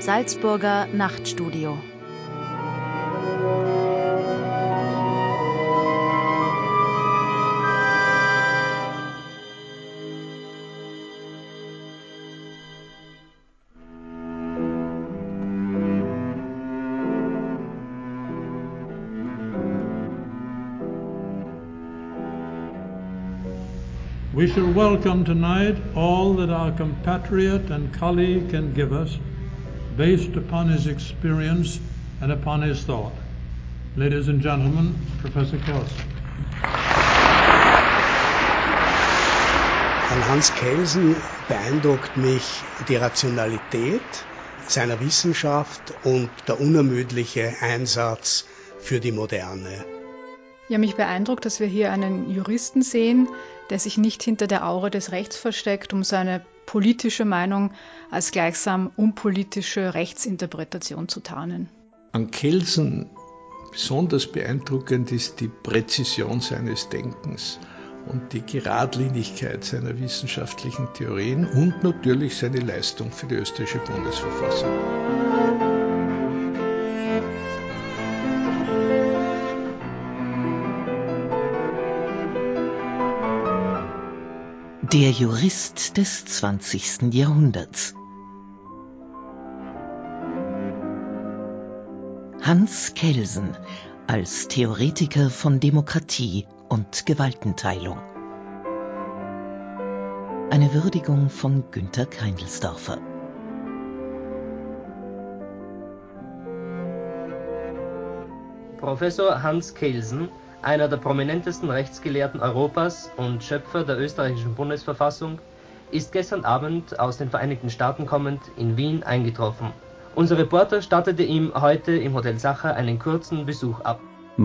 Salzburger Nachtstudio. We shall welcome tonight all that our compatriot and colleague can give us, based upon his experience and upon his thought. Ladies and gentlemen, Professor Kelsen. An Hans Kelsen beeindruckt mich die Rationalität seiner Wissenschaft und der unermüdliche Einsatz für die Moderne. Ja, mich beeindruckt, dass wir hier einen Juristen sehen, der sich nicht hinter der Aura des Rechts versteckt, um seine politische Meinung als gleichsam unpolitische Rechtsinterpretation zu tarnen. An Kelsen besonders beeindruckend ist die Präzision seines Denkens und die Geradlinigkeit seiner wissenschaftlichen Theorien und natürlich seine Leistung für die österreichische Bundesverfassung. Der Jurist des 20. Jahrhunderts. Hans Kelsen als Theoretiker von Demokratie und Gewaltenteilung. Eine Würdigung von Günter Keindelsdorfer. Professor Hans Kelsen, einer der prominentesten Rechtsgelehrten Europas und Schöpfer der österreichischen Bundesverfassung, ist gestern Abend aus den Vereinigten Staaten kommend in Wien eingetroffen. Unser Reporter stattete ihm heute im Hotel Sacher einen kurzen Besuch ab.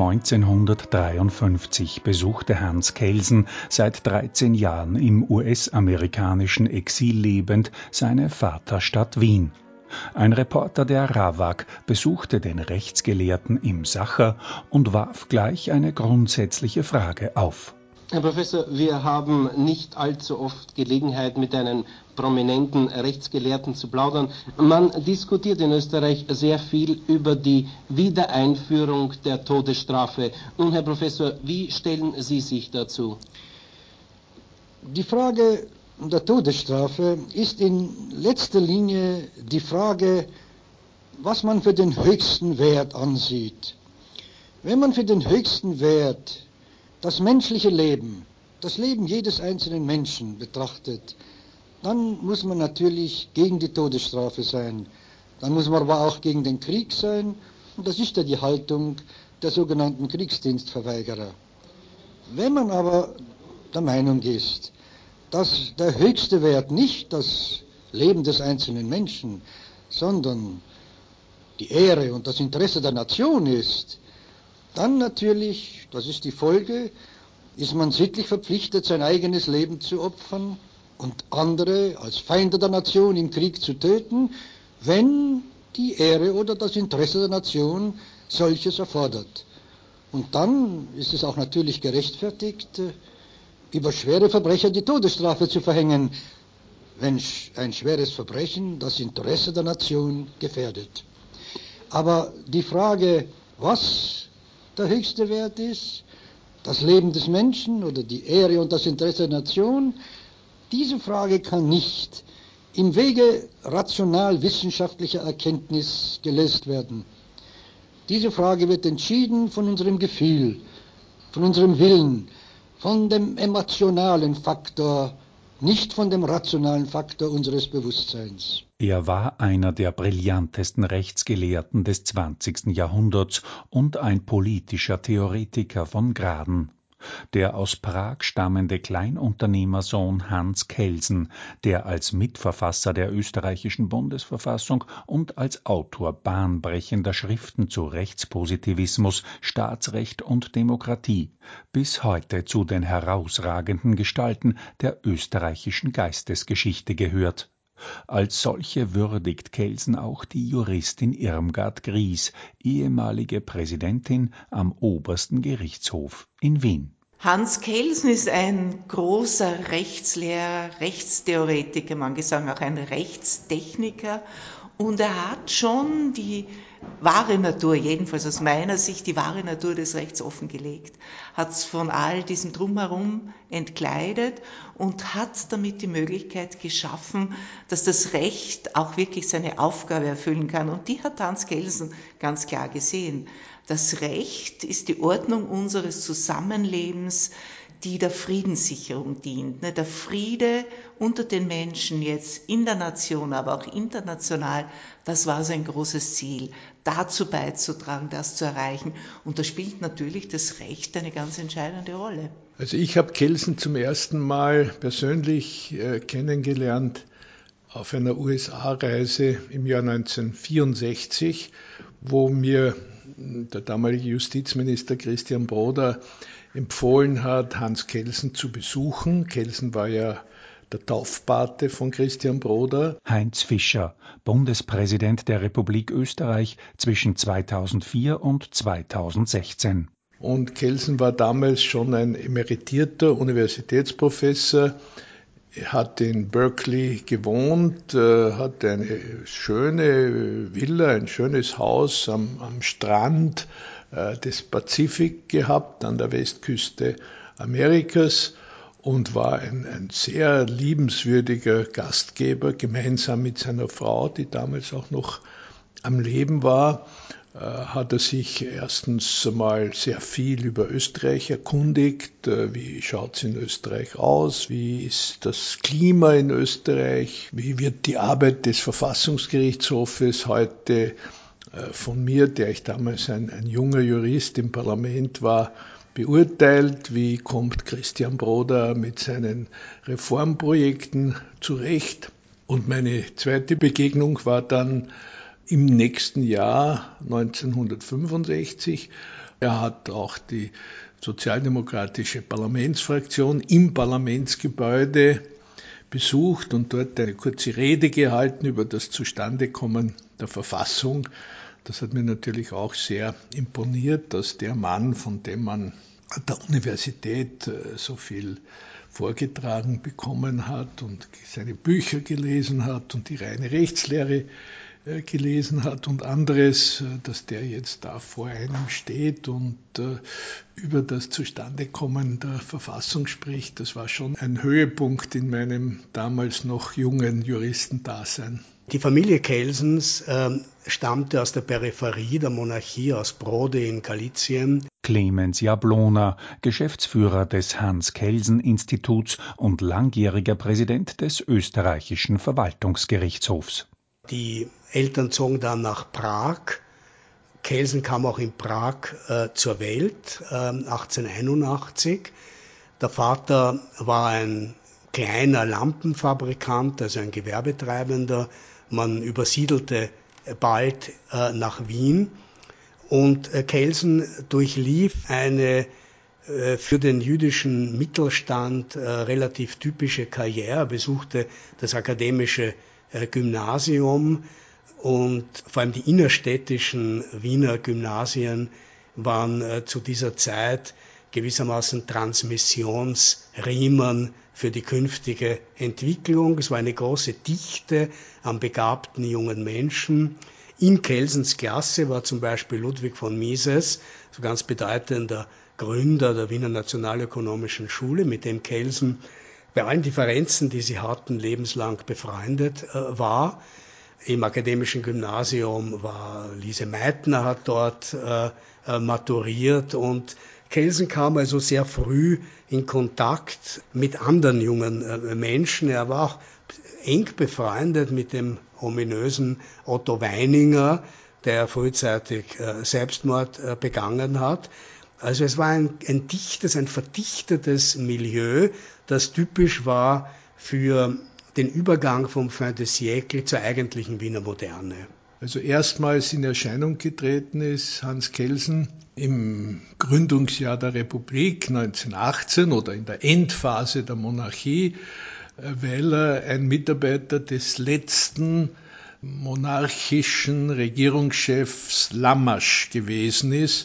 1953 besuchte Hans Kelsen, seit 13 Jahren im US-amerikanischen Exil lebend, seine Vaterstadt Wien. Ein Reporter der RAWAG besuchte den Rechtsgelehrten im Sacher und warf gleich eine grundsätzliche Frage auf. Herr Professor, wir haben nicht allzu oft Gelegenheit, mit einem prominenten Rechtsgelehrten zu plaudern. Man diskutiert in Österreich sehr viel über die Wiedereinführung der Todesstrafe. Nun, Herr Professor, wie stellen Sie sich dazu? Die Frage der Todesstrafe ist in letzter Linie die Frage, was man für den höchsten Wert ansieht. Wenn man für den höchsten Wert das menschliche Leben, das Leben jedes einzelnen Menschen betrachtet, dann muss man natürlich gegen die Todesstrafe sein. Dann muss man aber auch gegen den Krieg sein. Und das ist ja die Haltung der sogenannten Kriegsdienstverweigerer. Wenn man aber der Meinung ist, dass der höchste Wert nicht das Leben des einzelnen Menschen, sondern die Ehre und das Interesse der Nation ist, dann natürlich, das ist die Folge, ist man sittlich verpflichtet, sein eigenes Leben zu opfern und andere als Feinde der Nation im Krieg zu töten, wenn die Ehre oder das Interesse der Nation solches erfordert. Und dann ist es auch natürlich gerechtfertigt, über schwere Verbrecher die Todesstrafe zu verhängen, wenn ein schweres Verbrechen das Interesse der Nation gefährdet. Aber die Frage, was der höchste Wert ist, das Leben des Menschen oder die Ehre und das Interesse der Nation, diese Frage kann nicht im Wege rational-wissenschaftlicher Erkenntnis gelöst werden. Diese Frage wird entschieden von unserem Gefühl, von unserem Willen, von dem emotionalen Faktor, nicht von dem rationalen Faktor unseres Bewusstseins. Er war einer der brillantesten Rechtsgelehrten des 20. Jahrhunderts und ein politischer Theoretiker von Graden. Der aus Prag stammende Kleinunternehmersohn Hans Kelsen, der als Mitverfasser der österreichischen Bundesverfassung und als Autor bahnbrechender Schriften zu Rechtspositivismus, Staatsrecht und Demokratie bis heute zu den herausragenden Gestalten der österreichischen Geistesgeschichte gehört. Als solche würdigt Kelsen auch die Juristin Irmgard Gries, ehemalige Präsidentin am Obersten Gerichtshof in Wien. Hans Kelsen ist ein großer Rechtslehrer, Rechtstheoretiker, manche sagen auch ein Rechtstechniker Und er hat schon die wahre Natur, jedenfalls aus meiner Sicht, die wahre Natur des Rechts offengelegt, hat es von all diesem Drumherum entkleidet und hat damit die Möglichkeit geschaffen, dass das Recht auch wirklich seine Aufgabe erfüllen kann. Und die hat Hans Kelsen ganz klar gesehen. Das Recht ist die Ordnung unseres Zusammenlebens, die der Friedenssicherung dient. Der Friede unter den Menschen jetzt in der Nation, aber auch international, das war sein großes Ziel, dazu beizutragen, das zu erreichen. Und da spielt natürlich das Recht eine ganz entscheidende Rolle. Also ich habe Kelsen zum ersten Mal persönlich kennengelernt auf einer USA-Reise im Jahr 1964, wo mir der damalige Justizminister Christian Broda empfohlen hat, Hans Kelsen zu besuchen. Kelsen war ja der Taufpate von Christian Broda. Heinz Fischer, Bundespräsident der Republik Österreich zwischen 2004 und 2016. Und Kelsen war damals schon ein emeritierter Universitätsprofessor. Er hat in Berkeley gewohnt, hatte eine schöne Villa, ein schönes Haus am Strand des Pazifik gehabt, an der Westküste Amerikas, und war ein sehr liebenswürdiger Gastgeber, gemeinsam mit seiner Frau, die damals auch noch am Leben war. Hat er sich erstens einmal sehr viel über Österreich erkundigt. Wie schaut es in Österreich aus? Wie ist das Klima in Österreich? Wie wird die Arbeit des Verfassungsgerichtshofes heute von mir, der ich damals ein junger Jurist im Parlament war, beurteilt? Wie kommt Christian Broda mit seinen Reformprojekten zurecht? Und meine zweite Begegnung war dann im nächsten Jahr 1965. Er hat auch die sozialdemokratische Parlamentsfraktion im Parlamentsgebäude besucht und dort eine kurze Rede gehalten über das Zustandekommen der Verfassung. Das hat mir natürlich auch sehr imponiert, dass der Mann, von dem man an der Universität so viel vorgetragen bekommen hat und seine Bücher gelesen hat und die reine Rechtslehre gelesen hat und anderes, dass der jetzt da vor einem steht und über das Zustandekommen der Verfassung spricht. Das war schon ein Höhepunkt in meinem damals noch jungen Juristendasein. Die Familie Kelsens stammte aus der Peripherie der Monarchie, aus Brody in Galizien. Clemens Jablona, Geschäftsführer des Hans-Kelsen-Instituts und langjähriger Präsident des österreichischen Verwaltungsgerichtshofs. Die Eltern zogen dann nach Prag. Kelsen kam auch in Prag zur Welt, 1881. Der Vater war ein kleiner Lampenfabrikant, also ein Gewerbetreibender. Man übersiedelte bald nach Wien. Und Kelsen durchlief eine für den jüdischen Mittelstand relativ typische Karriere. Er besuchte das akademische Gymnasium und vor allem die innerstädtischen Wiener Gymnasien waren zu dieser Zeit gewissermaßen Transmissionsriemen für die künftige Entwicklung. Es war eine große Dichte an begabten jungen Menschen. In Kelsens Klasse war zum Beispiel Ludwig von Mises, so ganz bedeutender Gründer der Wiener Nationalökonomischen Schule, mit dem Kelsen bei allen Differenzen, die sie hatten, lebenslang befreundet war. Im akademischen Gymnasium war Lise Meitner, hat dort maturiert, und Kelsen kam also sehr früh in Kontakt mit anderen jungen Menschen. Er war auch eng befreundet mit dem ominösen Otto Weininger, der frühzeitig Selbstmord begangen hat. Also es war ein dichtes, ein verdichtetes Milieu, das typisch war für den Übergang vom Fin de siècle zur eigentlichen Wiener Moderne. Also erstmals in Erscheinung getreten ist Hans Kelsen im Gründungsjahr der Republik 1918 oder in der Endphase der Monarchie, weil er ein Mitarbeiter des letzten monarchischen Regierungschefs Lammasch gewesen ist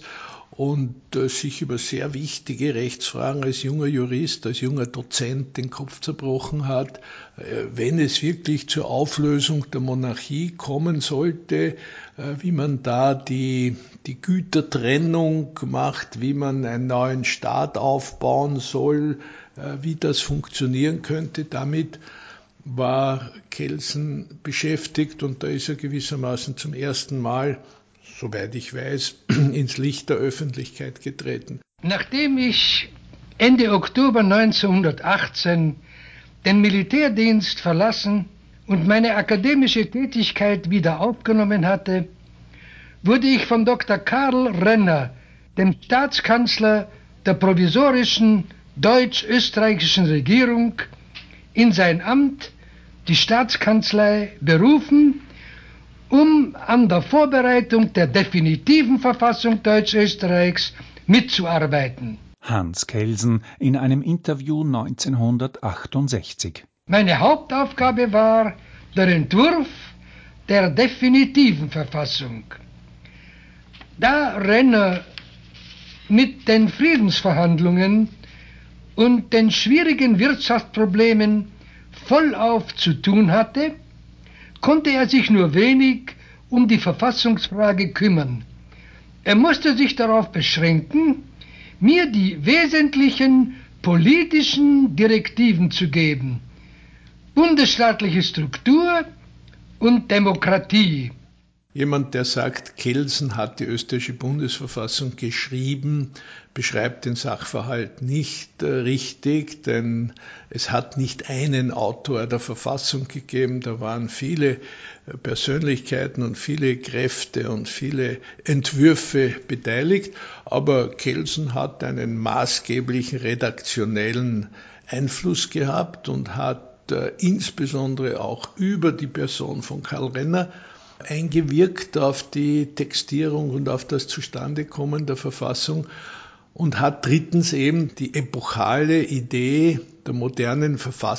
und sich über sehr wichtige Rechtsfragen als junger Jurist, als junger Dozent den Kopf zerbrochen hat. Wenn es wirklich zur Auflösung der Monarchie kommen sollte, wie man da die Gütertrennung macht, wie man einen neuen Staat aufbauen soll, wie das funktionieren könnte, damit war Kelsen beschäftigt und da ist er gewissermaßen zum ersten Mal, soweit ich weiß, ins Licht der Öffentlichkeit getreten. Nachdem ich Ende Oktober 1918 den Militärdienst verlassen und meine akademische Tätigkeit wieder aufgenommen hatte, wurde ich von Dr. Karl Renner, dem Staatskanzler der provisorischen deutsch-österreichischen Regierung, in sein Amt, die Staatskanzlei, berufen, um an der Vorbereitung der definitiven Verfassung Deutsch-Österreichs mitzuarbeiten. Hans Kelsen in einem Interview 1968. Meine Hauptaufgabe war der Entwurf der definitiven Verfassung. Da Renner mit den Friedensverhandlungen und den schwierigen Wirtschaftsproblemen vollauf zu tun hatte, konnte er sich nur wenig um die Verfassungsfrage kümmern. Er musste sich darauf beschränken, mir die wesentlichen politischen Direktiven zu geben: bundesstaatliche Struktur und Demokratie. Jemand, der sagt, Kelsen hat die österreichische Bundesverfassung geschrieben, beschreibt den Sachverhalt nicht richtig, denn es hat nicht einen Autor der Verfassung gegeben, da waren viele Persönlichkeiten und viele Kräfte und viele Entwürfe beteiligt, aber Kelsen hat einen maßgeblichen redaktionellen Einfluss gehabt und hat insbesondere auch über die Person von Karl Renner eingewirkt auf die Textierung und auf das Zustandekommen der Verfassung und hat drittens eben die epochale Idee der modernen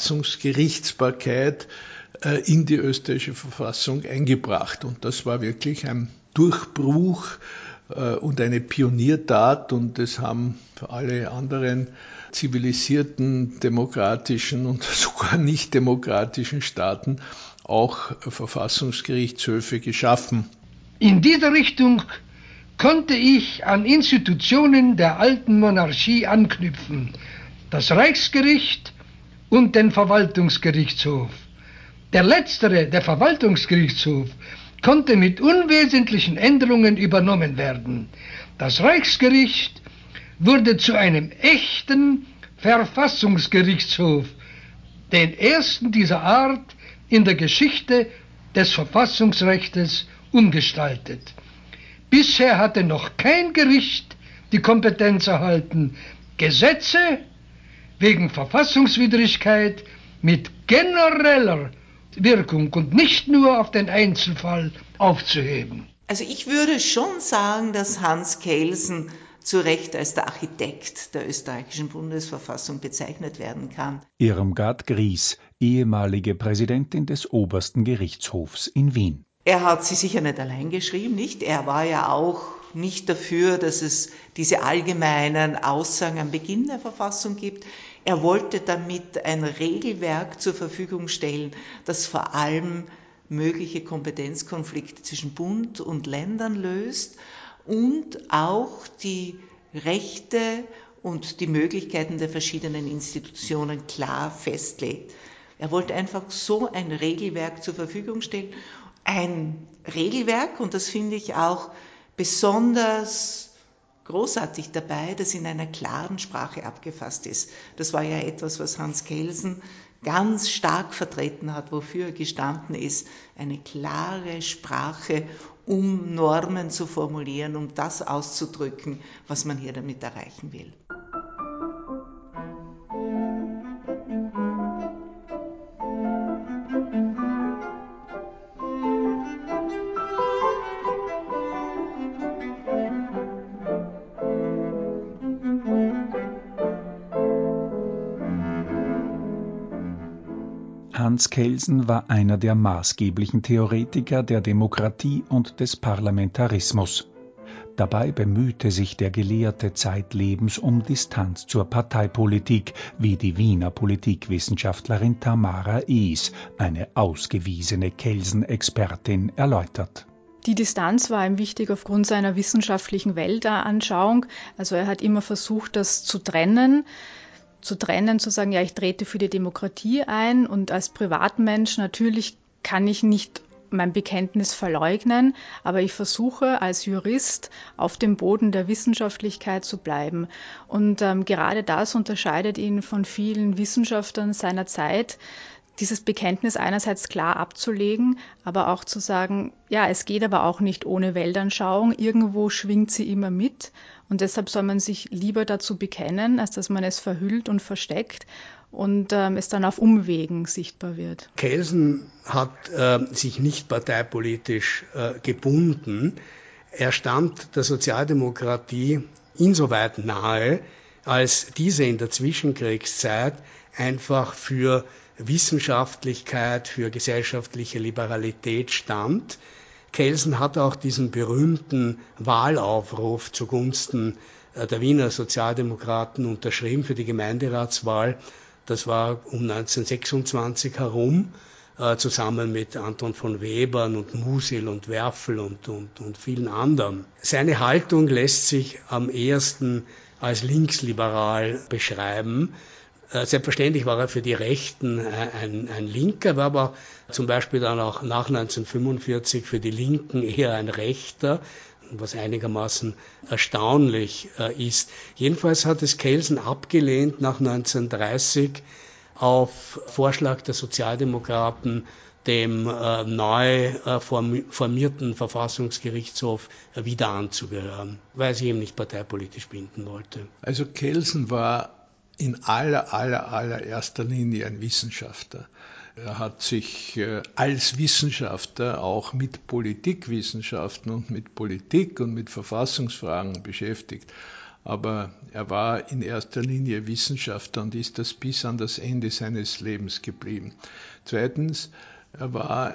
Verfassungsgerichtsbarkeit in die österreichische Verfassung eingebracht. Und das war wirklich ein Durchbruch und eine Pioniertat, und das haben für alle anderen zivilisierten, demokratischen und sogar nicht demokratischen Staaten auch Verfassungsgerichtshöfe geschaffen. In dieser Richtung konnte ich an Institutionen der alten Monarchie anknüpfen: das Reichsgericht und den Verwaltungsgerichtshof. Der letztere, der Verwaltungsgerichtshof, konnte mit unwesentlichen Änderungen übernommen werden. Das Reichsgericht wurde zu einem echten Verfassungsgerichtshof, den ersten dieser Art in der Geschichte des Verfassungsrechtes umgestaltet. Bisher hatte noch kein Gericht die Kompetenz erhalten, Gesetze wegen Verfassungswidrigkeit mit genereller Wirkung und nicht nur auf den Einzelfall aufzuheben. Also ich würde schon sagen, dass Hans Kelsen zu Recht als der Architekt der österreichischen Bundesverfassung bezeichnet werden kann. Irmgard Gries, ehemalige Präsidentin des Obersten Gerichtshofs in Wien. Er hat sie sicher nicht allein geschrieben, nicht? Er war ja auch nicht dafür, dass es diese allgemeinen Aussagen am Beginn der Verfassung gibt. Er wollte damit ein Regelwerk zur Verfügung stellen, das vor allem mögliche Kompetenzkonflikte zwischen Bund und Ländern löst und auch die Rechte und die Möglichkeiten der verschiedenen Institutionen klar festlegt. Er wollte einfach so ein Regelwerk zur Verfügung stellen. Ein Regelwerk, und das finde ich auch besonders großartig dabei, das in einer klaren Sprache abgefasst ist. Das war ja etwas, was Hans Kelsen ganz stark vertreten hat, wofür er gestanden ist: eine klare Sprache, um Normen zu formulieren, um das auszudrücken, was man hier damit erreichen will. Hans Kelsen war einer der maßgeblichen Theoretiker der Demokratie und des Parlamentarismus. Dabei bemühte sich der Gelehrte zeitlebens um Distanz zur Parteipolitik, wie die Wiener Politikwissenschaftlerin Tamara Ees, eine ausgewiesene Kelsen-Expertin, erläutert. Die Distanz war ihm wichtig aufgrund seiner wissenschaftlichen Weltanschauung. Also er hat immer versucht, das zu trennen, zu sagen, ja, ich trete für die Demokratie ein und als Privatmensch natürlich kann ich nicht mein Bekenntnis verleugnen, aber ich versuche als Jurist auf dem Boden der Wissenschaftlichkeit zu bleiben. Und gerade das unterscheidet ihn von vielen Wissenschaftlern seiner Zeit, dieses Bekenntnis einerseits klar abzulegen, aber auch zu sagen, ja, es geht aber auch nicht ohne Weltanschauung, irgendwo schwingt sie immer mit und deshalb soll man sich lieber dazu bekennen, als dass man es verhüllt und versteckt und es dann auf Umwegen sichtbar wird. Kelsen hat sich nicht parteipolitisch gebunden. Er stand der Sozialdemokratie insoweit nahe, als diese in der Zwischenkriegszeit einfach für Wissenschaftlichkeit, für gesellschaftliche Liberalität stand. Kelsen hat auch diesen berühmten Wahlaufruf zugunsten der Wiener Sozialdemokraten unterschrieben für die Gemeinderatswahl. Das war um 1926 herum, zusammen mit Anton von Webern und Musil und Werfel und vielen anderen. Seine Haltung lässt sich am ehesten als linksliberal beschreiben. Selbstverständlich war er für die Rechten ein Linker, war aber zum Beispiel dann auch nach 1945 für die Linken eher ein Rechter, was einigermaßen erstaunlich ist. Jedenfalls hat es Kelsen abgelehnt, nach 1930 auf Vorschlag der Sozialdemokraten dem neu formierten Verfassungsgerichtshof wieder anzugehören, weil er sich eben nicht parteipolitisch binden wollte. Also Kelsen war in allererster Linie ein Wissenschaftler. Er hat sich als Wissenschaftler auch mit Politikwissenschaften und mit Politik und mit Verfassungsfragen beschäftigt. Aber er war in erster Linie Wissenschaftler und ist das bis an das Ende seines Lebens geblieben. Zweitens, er war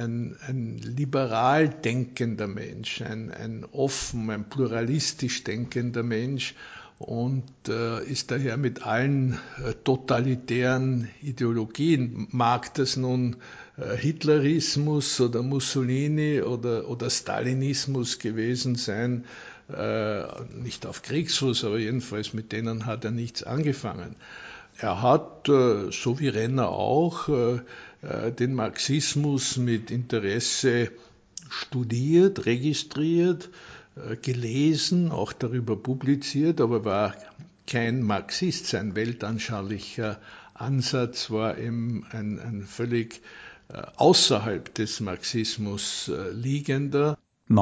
ein liberal denkender Mensch, ein offen, ein pluralistisch denkender Mensch und ist daher mit allen totalitären Ideologien, mag das nun Hitlerismus oder Mussolini oder Stalinismus gewesen sein, nicht auf Kriegsfuß, aber jedenfalls mit denen hat er nichts angefangen. Er hat, so wie Renner auch, den Marxismus mit Interesse studiert, registriert, gelesen, auch darüber publiziert, aber war kein Marxist. Sein weltanschaulicher Ansatz war eben ein völlig außerhalb des Marxismus liegender.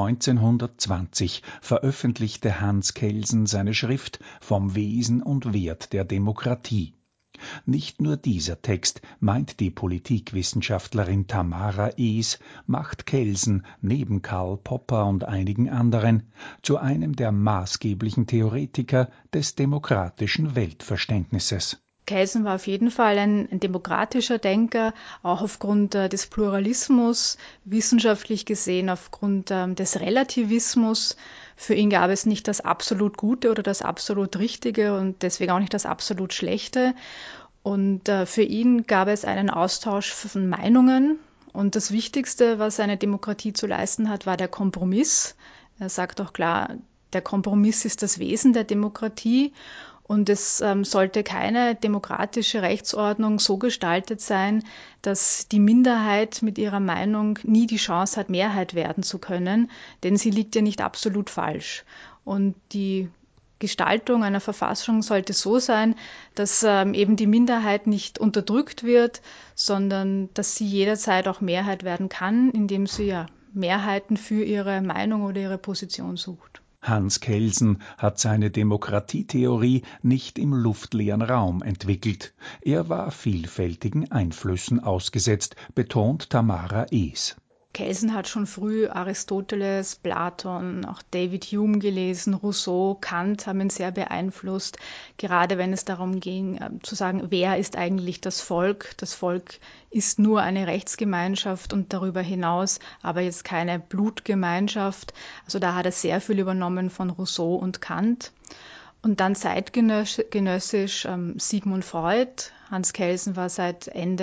1920 veröffentlichte Hans Kelsen seine Schrift Vom Wesen und Wert der Demokratie. Nicht nur dieser Text, meint die Politikwissenschaftlerin Tamara Ees, macht Kelsen neben Karl Popper und einigen anderen zu einem der maßgeblichen Theoretiker des demokratischen Weltverständnisses. Kelsen war auf jeden Fall ein demokratischer Denker, auch aufgrund des Pluralismus, wissenschaftlich gesehen aufgrund des Relativismus. Für ihn gab es nicht das absolut Gute oder das absolut Richtige und deswegen auch nicht das absolut Schlechte. Und für ihn gab es einen Austausch von Meinungen. Und das Wichtigste, was eine Demokratie zu leisten hat, war der Kompromiss. Er sagt auch klar, der Kompromiss ist das Wesen der Demokratie. Und es sollte keine demokratische Rechtsordnung so gestaltet sein, dass die Minderheit mit ihrer Meinung nie die Chance hat, Mehrheit werden zu können, denn sie liegt ja nicht absolut falsch. Und die Gestaltung einer Verfassung sollte so sein, dass eben die Minderheit nicht unterdrückt wird, sondern dass sie jederzeit auch Mehrheit werden kann, indem sie ja Mehrheiten für ihre Meinung oder ihre Position sucht. Hans Kelsen hat seine Demokratietheorie nicht im luftleeren Raum entwickelt. Er war vielfältigen Einflüssen ausgesetzt, betont Tamara Ees. Kelsen hat schon früh Aristoteles, Platon, auch David Hume gelesen, Rousseau, Kant haben ihn sehr beeinflusst, gerade wenn es darum ging, zu sagen, wer ist eigentlich das Volk? Das Volk ist nur eine Rechtsgemeinschaft und darüber hinaus aber jetzt keine Blutgemeinschaft. Also da hat er sehr viel übernommen von Rousseau und Kant. Und dann zeitgenössisch Sigmund Freud. Hans Kelsen war seit Ende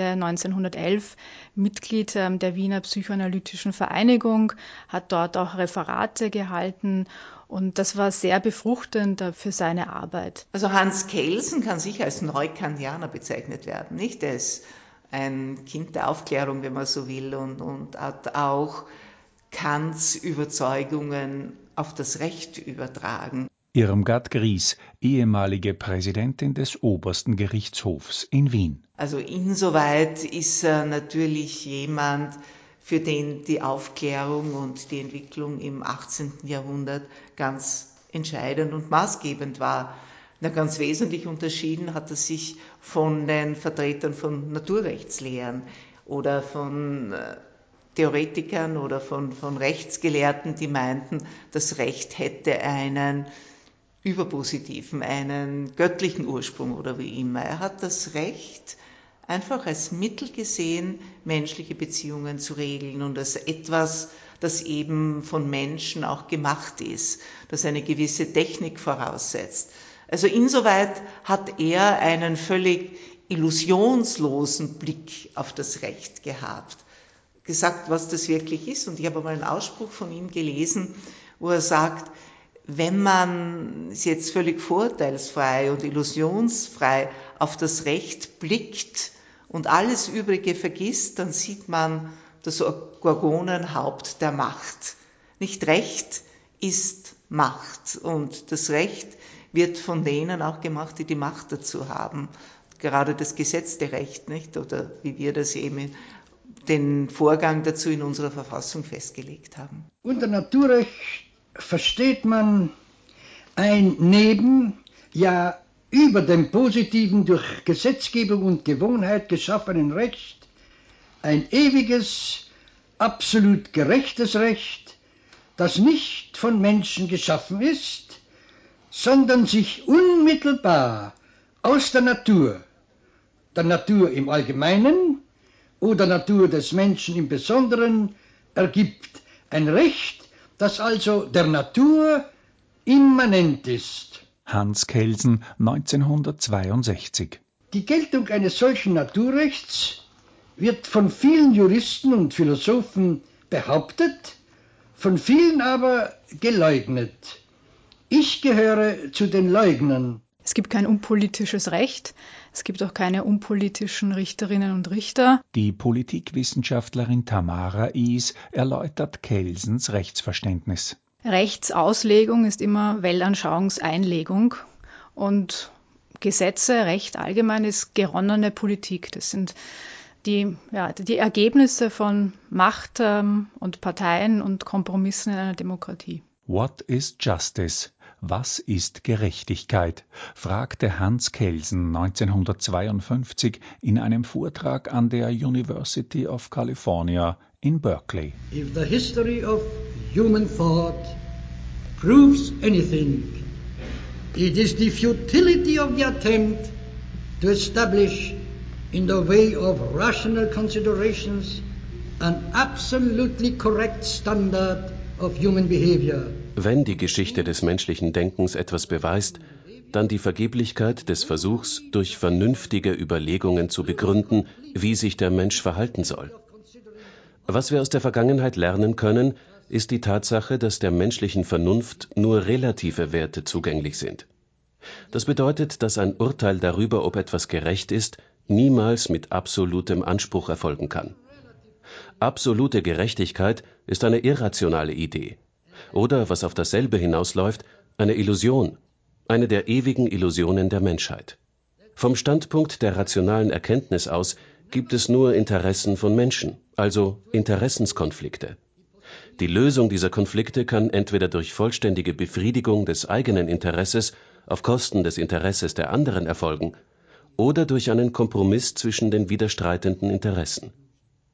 1911 Mitglied der Wiener Psychoanalytischen Vereinigung, hat dort auch Referate gehalten und das war sehr befruchtend für seine Arbeit. Also Hans Kelsen kann sicher als Neukantianer bezeichnet werden, nicht? Er ist ein Kind der Aufklärung, wenn man so will, und hat auch Kants Überzeugungen auf das Recht übertragen. Irmgard Gries, ehemalige Präsidentin des Obersten Gerichtshofs in Wien. Also insoweit ist er natürlich jemand, für den die Aufklärung und die Entwicklung im 18. Jahrhundert ganz entscheidend und maßgebend war. Na, ganz wesentlich unterschieden hat er sich von den Vertretern von Naturrechtslehren oder von Theoretikern oder von Rechtsgelehrten, die meinten, das Recht hätte einen überpositiven, einen göttlichen Ursprung oder wie immer. Er hat das Recht einfach als Mittel gesehen, menschliche Beziehungen zu regeln und als etwas, das eben von Menschen auch gemacht ist, das eine gewisse Technik voraussetzt. Also insoweit hat er einen völlig illusionslosen Blick auf das Recht gehabt, gesagt, was das wirklich ist. Und ich habe einmal einen Ausspruch von ihm gelesen, wo er sagt, wenn man jetzt völlig vorurteilsfrei und illusionsfrei auf das Recht blickt und alles Übrige vergisst, dann sieht man das Gorgonenhaupt der Macht. Nicht Recht ist Macht und das Recht wird von denen auch gemacht, die die Macht dazu haben. Gerade das gesetzte Recht, nicht? Oder wie wir das eben den Vorgang dazu in unserer Verfassung festgelegt haben. Unter Naturrecht versteht man ein neben, ja über dem positiven durch Gesetzgebung und Gewohnheit geschaffenen Recht ein ewiges, absolut gerechtes Recht, das nicht von Menschen geschaffen ist, sondern sich unmittelbar aus der Natur im Allgemeinen oder Natur des Menschen im Besonderen ergibt. Ein Recht, das also der Natur immanent ist. Hans Kelsen, 1962. Die Geltung eines solchen Naturrechts wird von vielen Juristen und Philosophen behauptet, von vielen aber geleugnet. Ich gehöre zu den Leugnern. Es gibt kein unpolitisches Recht, es gibt auch keine unpolitischen Richterinnen und Richter. Die Politikwissenschaftlerin Tamara Is erläutert Kelsens Rechtsverständnis. Rechtsauslegung ist immer Weltanschauungseinlegung und Gesetze, Recht allgemein ist geronnene Politik. Das sind die Ergebnisse von Macht und Parteien und Kompromissen in einer Demokratie. What is justice? Was ist Gerechtigkeit? Fragte Hans Kelsen 1952 in einem Vortrag an der University of California in Berkeley. If the history of human thought proves anything, it is the futility of the attempt to establish in the way of rational considerations an absolutely correct standard of human behavior. Wenn die Geschichte des menschlichen Denkens etwas beweist, dann die Vergeblichkeit des Versuchs, durch vernünftige Überlegungen zu begründen, wie sich der Mensch verhalten soll. Was wir aus der Vergangenheit lernen können, ist die Tatsache, dass der menschlichen Vernunft nur relative Werte zugänglich sind. Das bedeutet, dass ein Urteil darüber, ob etwas gerecht ist, niemals mit absolutem Anspruch erfolgen kann. Absolute Gerechtigkeit ist eine irrationale Idee. Oder, was auf dasselbe hinausläuft, eine Illusion, eine der ewigen Illusionen der Menschheit. Vom Standpunkt der rationalen Erkenntnis aus gibt es nur Interessen von Menschen, also Interessenskonflikte. Die Lösung dieser Konflikte kann entweder durch vollständige Befriedigung des eigenen Interesses auf Kosten des Interesses der anderen erfolgen oder durch einen Kompromiss zwischen den widerstreitenden Interessen.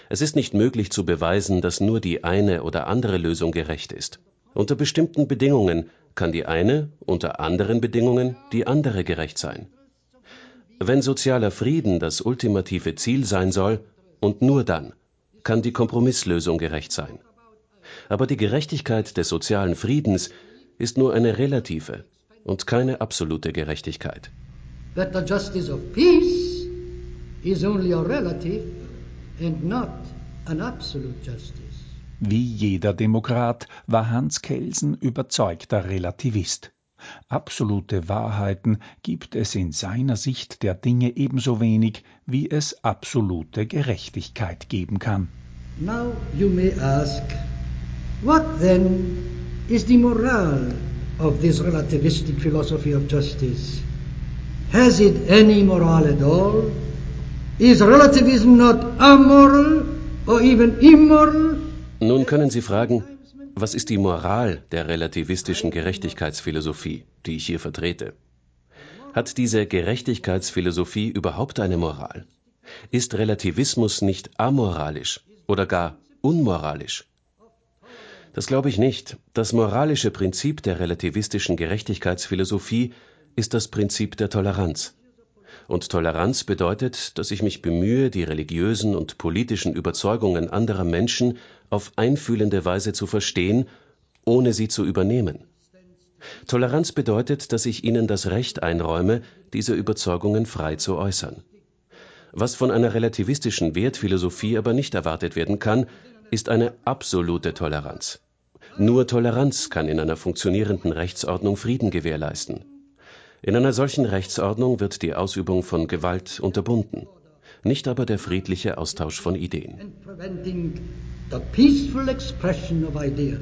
Es ist nicht möglich zu beweisen, dass nur die eine oder andere Lösung gerecht ist. Unter bestimmten Bedingungen kann die eine, unter anderen Bedingungen die andere gerecht sein. Wenn sozialer Frieden das ultimative Ziel sein soll, und nur dann, kann die Kompromisslösung gerecht sein. Aber die Gerechtigkeit des sozialen Friedens ist nur eine relative und keine absolute Gerechtigkeit. But the justice of peace is only a relative and not an absolute justice. Wie jeder Demokrat war Hans Kelsen überzeugter Relativist. Absolute Wahrheiten gibt es in seiner Sicht der Dinge ebenso wenig, wie es absolute Gerechtigkeit geben kann. Now you may ask, what then is the morale of this relativistic philosophy of justice? Has it any morale at all? Is relativism not amoral or even immoral? Nun können Sie fragen, was ist die Moral der relativistischen Gerechtigkeitsphilosophie, die ich hier vertrete? Hat diese Gerechtigkeitsphilosophie überhaupt eine Moral? Ist Relativismus nicht amoralisch oder gar unmoralisch? Das glaube ich nicht. Das moralische Prinzip der relativistischen Gerechtigkeitsphilosophie ist das Prinzip der Toleranz. Und Toleranz bedeutet, dass ich mich bemühe, die religiösen und politischen Überzeugungen anderer Menschen auf einfühlende Weise zu verstehen, ohne sie zu übernehmen. Toleranz bedeutet, dass ich ihnen das Recht einräume, diese Überzeugungen frei zu äußern. Was von einer relativistischen Wertphilosophie aber nicht erwartet werden kann, ist eine absolute Toleranz. Nur Toleranz kann in einer funktionierenden Rechtsordnung Frieden gewährleisten. In einer solchen Rechtsordnung wird die Ausübung von Gewalt unterbunden, nicht aber der friedliche Austausch von Ideen. The peaceful expression of ideas.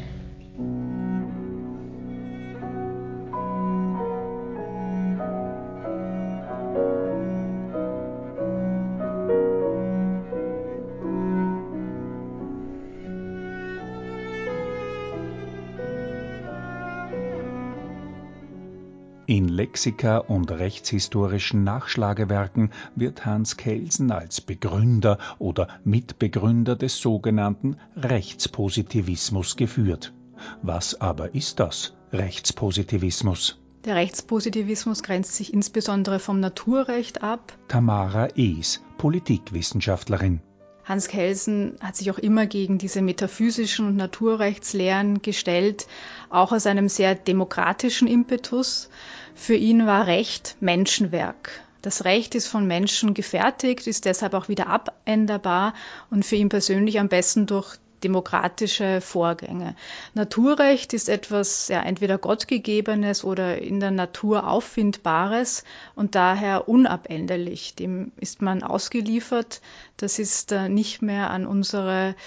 In Lexika und rechtshistorischen Nachschlagewerken wird Hans Kelsen als Begründer oder Mitbegründer des sogenannten Rechtspositivismus geführt. Was aber ist das, Rechtspositivismus? Der Rechtspositivismus grenzt sich insbesondere vom Naturrecht ab. Tamara Ees, Politikwissenschaftlerin. Hans Kelsen hat sich auch immer gegen diese metaphysischen und Naturrechtslehren gestellt, auch aus einem sehr demokratischen Impetus. Für ihn war Recht Menschenwerk. Das Recht ist von Menschen gefertigt, ist deshalb auch wieder abänderbar und für ihn persönlich am besten durch demokratische Vorgänge. Naturrecht ist etwas entweder Gottgegebenes oder in der Natur auffindbares und daher unabänderlich. Dem ist man ausgeliefert. Das ist nicht mehr an unsere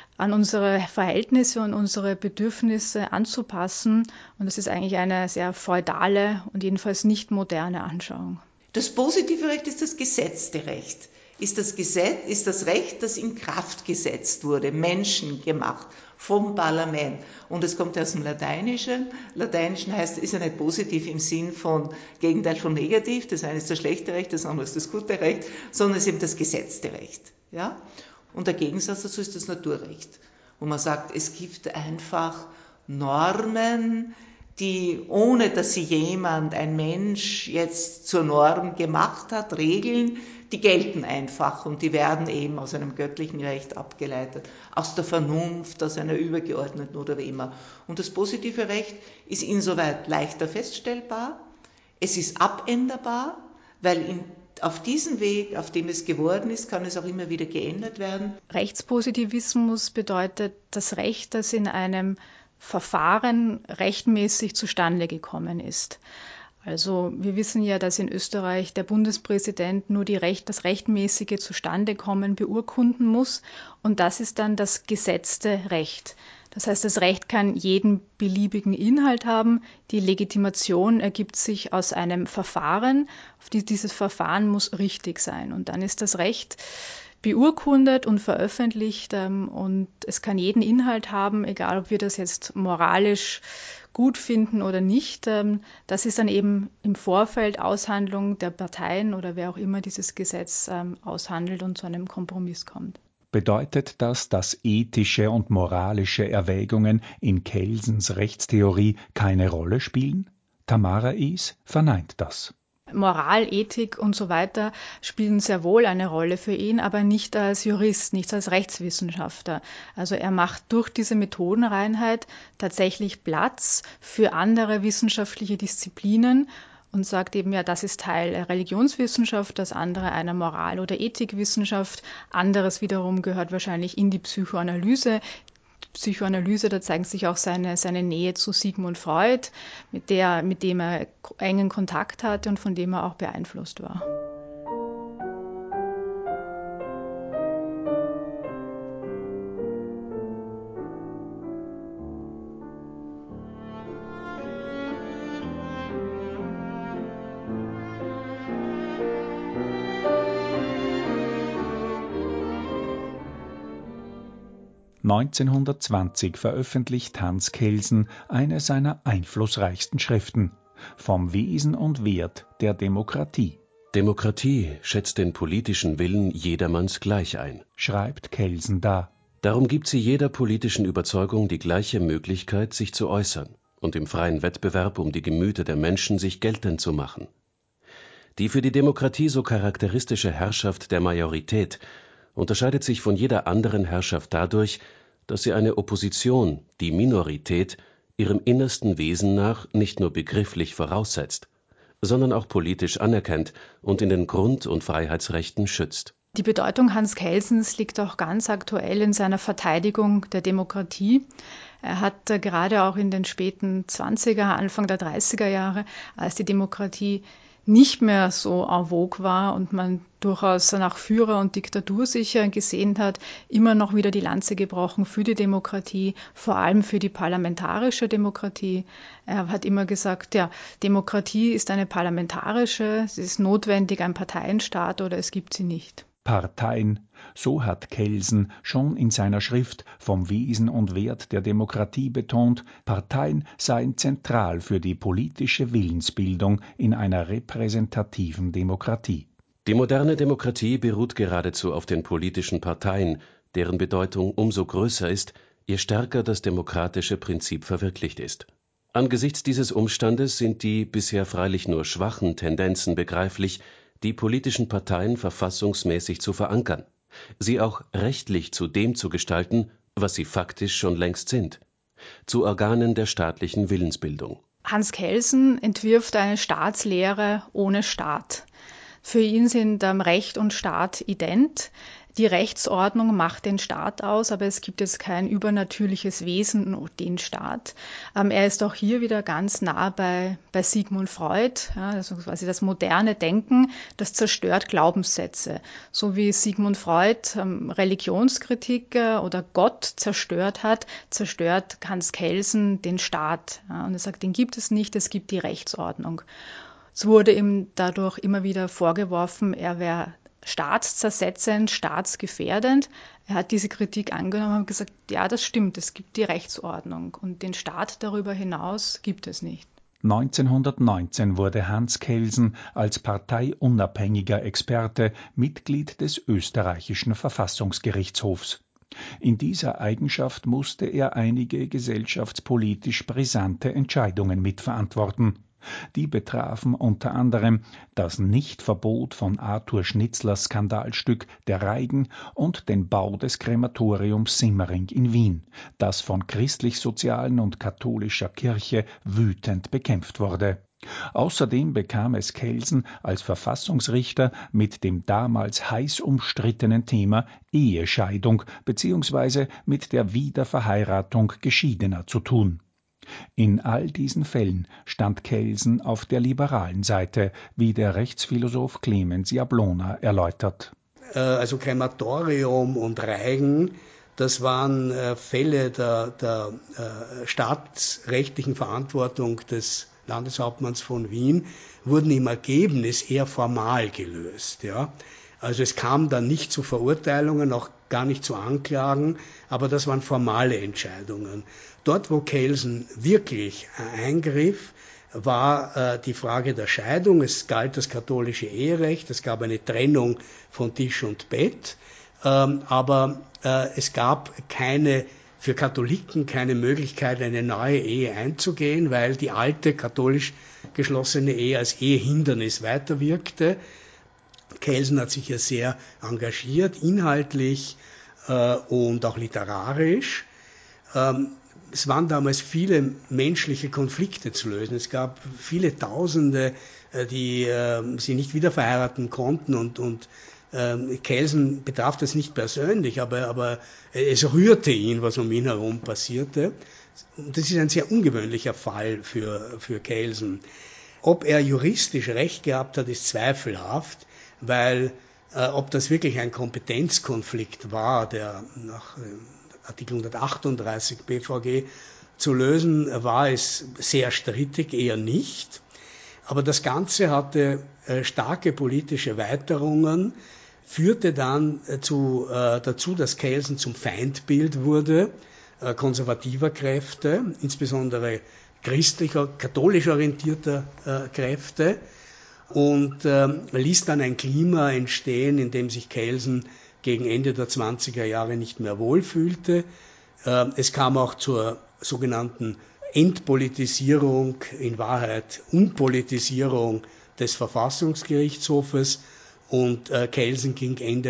Verhältnisse und unsere Bedürfnisse anzupassen. Und das ist eigentlich eine sehr feudale und jedenfalls nicht moderne Anschauung. Das positive Recht ist das gesetzte Recht. Ist das Recht, das in Kraft gesetzt wurde, menschengemacht, vom Parlament. Und es kommt aus dem Lateinischen. Lateinischen heißt, ist ja nicht positiv im Sinn von Gegenteil von negativ, das eine ist das schlechte Recht, das andere ist das gute Recht, sondern es ist eben das gesetzte Recht. Ja? Und der Gegensatz dazu ist das Naturrecht, wo man sagt, es gibt einfach Normen, die, ohne dass sie ein Mensch jetzt zur Norm gemacht hat, Regeln, die gelten einfach und die werden eben aus einem göttlichen Recht abgeleitet, aus der Vernunft, aus einer übergeordneten oder wie immer. Und das positive Recht ist insoweit leichter feststellbar, es ist abänderbar, weil auf diesem Weg, auf dem es geworden ist, kann es auch immer wieder geändert werden. Rechtspositivismus bedeutet das Recht, das in einem Verfahren rechtmäßig zustande gekommen ist. Also wir wissen ja, dass in Österreich der Bundespräsident nur das rechtmäßige Zustandekommen beurkunden muss und das ist dann das gesetzte Recht. Das heißt, das Recht kann jeden beliebigen Inhalt haben. Die Legitimation ergibt sich aus einem Verfahren. Dieses Verfahren muss richtig sein und dann ist das Recht beurkundet und veröffentlicht und es kann jeden Inhalt haben, egal ob wir das jetzt moralisch gut finden oder nicht. Das ist dann eben im Vorfeld Aushandlung der Parteien oder wer auch immer dieses Gesetz aushandelt und zu einem Kompromiss kommt. Bedeutet das, dass ethische und moralische Erwägungen in Kelsens Rechtstheorie keine Rolle spielen? Tamara Is verneint das. Moral, Ethik und so weiter spielen sehr wohl eine Rolle für ihn, aber nicht als Jurist, nicht als Rechtswissenschaftler. Also er macht durch diese Methodenreinheit tatsächlich Platz für andere wissenschaftliche Disziplinen und sagt eben, ja, das ist Teil der Religionswissenschaft, das andere einer Moral- oder Ethikwissenschaft, anderes wiederum gehört wahrscheinlich in die Psychoanalyse. Psychoanalyse, da zeigt sich auch seine Nähe zu Sigmund Freud, mit dem er engen Kontakt hatte und von dem er auch beeinflusst war. (1920) veröffentlicht Hans Kelsen eine seiner einflussreichsten Schriften: Vom Wesen und Wert der Demokratie. Demokratie schätzt den politischen Willen jedermanns gleich ein, schreibt Kelsen da. Darum gibt sie jeder politischen Überzeugung die gleiche Möglichkeit, sich zu äußern und im freien Wettbewerb um die Gemüter der Menschen sich geltend zu machen. Die für die Demokratie so charakteristische Herrschaft der Majorität unterscheidet sich von jeder anderen Herrschaft dadurch, dass sie eine Opposition, die Minorität, ihrem innersten Wesen nach nicht nur begrifflich voraussetzt, sondern auch politisch anerkennt und in den Grund- und Freiheitsrechten schützt. Die Bedeutung Hans Kelsens liegt auch ganz aktuell in seiner Verteidigung der Demokratie. Er hat gerade auch in den späten 20er, Anfang der 30er Jahre, als die Demokratie nicht mehr so en vogue war und man durchaus nach Führer und Diktatur sicher gesehen hat, immer noch wieder die Lanze gebrochen für die Demokratie, vor allem für die parlamentarische Demokratie. Er hat immer gesagt, ja, Demokratie ist eine parlamentarische, es ist notwendig, ein Parteienstaat oder es gibt sie nicht. Parteien, so hat Kelsen schon in seiner Schrift Vom Wesen und Wert der Demokratie betont, Parteien seien zentral für die politische Willensbildung in einer repräsentativen Demokratie. Die moderne Demokratie beruht geradezu auf den politischen Parteien, deren Bedeutung umso größer ist, je stärker das demokratische Prinzip verwirklicht ist. Angesichts dieses Umstandes sind die bisher freilich nur schwachen Tendenzen begreiflich, die politischen Parteien verfassungsmäßig zu verankern, sie auch rechtlich zu dem zu gestalten, was sie faktisch schon längst sind, zu Organen der staatlichen Willensbildung. Hans Kelsen entwirft eine Staatslehre ohne Staat. Für ihn sind Recht und Staat ident. Die Rechtsordnung macht den Staat aus, aber es gibt jetzt kein übernatürliches Wesen, den Staat. Er ist auch hier wieder ganz nah bei Sigmund Freud, ja, also quasi das moderne Denken, das zerstört Glaubenssätze. So wie Sigmund Freud Religionskritik oder Gott zerstört hat, zerstört Hans Kelsen den Staat. Ja, und er sagt, den gibt es nicht, es gibt die Rechtsordnung. Es wurde ihm dadurch immer wieder vorgeworfen, er wäre staatszersetzend, staatsgefährdend. Er hat diese Kritik angenommen und gesagt, ja, das stimmt, es gibt die Rechtsordnung und den Staat darüber hinaus gibt es nicht. 1919 wurde Hans Kelsen als parteiunabhängiger Experte Mitglied des österreichischen Verfassungsgerichtshofs. In dieser Eigenschaft musste er einige gesellschaftspolitisch brisante Entscheidungen mitverantworten. Die betrafen unter anderem das Nichtverbot von Arthur Schnitzlers Skandalstück Der Reigen und den Bau des Krematoriums Simmering in Wien, das von christlich-sozialen und katholischer Kirche wütend bekämpft wurde. Außerdem bekam es Kelsen als Verfassungsrichter mit dem damals heiß umstrittenen Thema Ehescheidung bzw. mit der Wiederverheiratung Geschiedener zu tun. In all diesen Fällen stand Kelsen auf der liberalen Seite, wie der Rechtsphilosoph Clemens Jablona erläutert. Also Krematorium und Reigen, das waren Fälle der staatsrechtlichen Verantwortung des Landeshauptmanns von Wien, wurden im Ergebnis eher formal gelöst. Ja? Also es kam dann nicht zu Verurteilungen, auch gar nicht zu Anklagen, aber das waren formale Entscheidungen. Dort, wo Kelsen wirklich eingriff, war die Frage der Scheidung. Es galt das katholische Eherecht, es gab eine Trennung von Tisch und Bett. aber es gab für Katholiken keine Möglichkeit, eine neue Ehe einzugehen, weil die alte katholisch geschlossene Ehe als Ehehindernis weiterwirkte. Kelsen hat sich ja sehr engagiert, inhaltlich und auch literarisch. Es waren damals viele menschliche Konflikte zu lösen. Es gab viele Tausende, die sie nicht wieder verheiraten konnten und Kelsen betraf das nicht persönlich, aber es rührte ihn, was um ihn herum passierte. Und das ist ein sehr ungewöhnlicher Fall für Kelsen. Ob er juristisch Recht gehabt hat, ist zweifelhaft, weil ob das wirklich ein Kompetenzkonflikt war, der nach Artikel 138 BVG zu lösen, war es sehr strittig, eher nicht. Aber das Ganze hatte starke politische Weiterungen, führte dann dazu, dass Kelsen zum Feindbild wurde konservativer Kräfte, insbesondere christlicher, katholisch orientierter Kräfte, und ließ dann ein Klima entstehen, in dem sich Kelsen gegen Ende der 20er Jahre nicht mehr wohlfühlte. Es kam auch zur sogenannten Entpolitisierung, in Wahrheit Unpolitisierung des Verfassungsgerichtshofes, und Kelsen ging Ende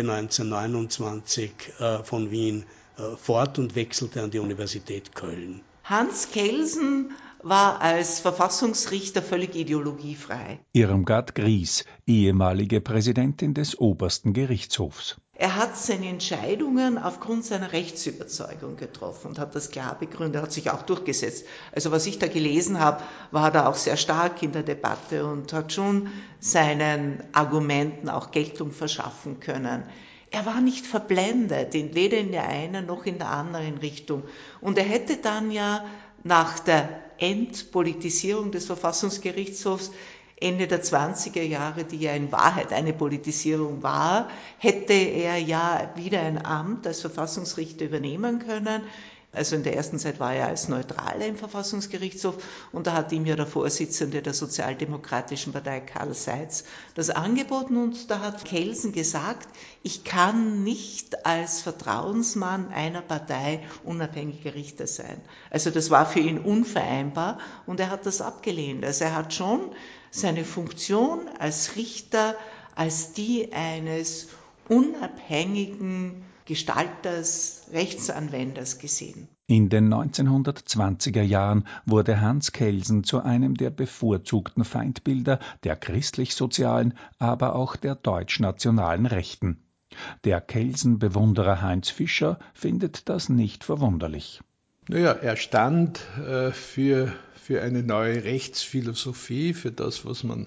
1929 von Wien fort und wechselte an die Universität Köln. Hans Kelsen war als Verfassungsrichter völlig ideologiefrei. Irmgard Gries, ehemalige Präsidentin des Obersten Gerichtshofs. Er hat seine Entscheidungen aufgrund seiner Rechtsüberzeugung getroffen und hat das klar begründet, hat sich auch durchgesetzt. Also was ich da gelesen habe, war da auch sehr stark in der Debatte und hat schon seinen Argumenten auch Geltung verschaffen können. Er war nicht verblendet, weder in der einen noch in der anderen Richtung. Und er hätte dann ja nach der Entpolitisierung des Verfassungsgerichtshofs Ende der 20er Jahre, die ja in Wahrheit eine Politisierung war, hätte er ja wieder ein Amt als Verfassungsrichter übernehmen können. Also in der ersten Zeit war er als Neutraler im Verfassungsgerichtshof und da hat ihm ja der Vorsitzende der Sozialdemokratischen Partei, Karl Seitz, das angeboten und da hat Kelsen gesagt, ich kann nicht als Vertrauensmann einer Partei unabhängiger Richter sein. Also das war für ihn unvereinbar und er hat das abgelehnt. Also er hat schon seine Funktion als Richter als die eines unabhängigen Gestalters, Rechtsanwenders gesehen. In den 1920er Jahren wurde Hans Kelsen zu einem der bevorzugten Feindbilder der christlich-sozialen, aber auch der deutsch-nationalen Rechten. Der Kelsen-Bewunderer Heinz Fischer findet das nicht verwunderlich. Naja, er stand für eine neue Rechtsphilosophie, für das, was man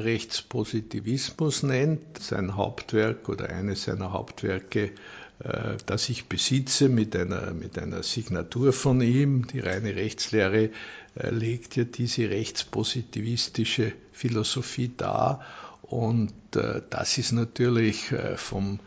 Rechtspositivismus nennt. Sein Hauptwerk oder eines seiner Hauptwerke, das ich besitze, mit einer Signatur von ihm, die reine Rechtslehre, legt ja diese rechtspositivistische Philosophie dar. Und das ist natürlich vom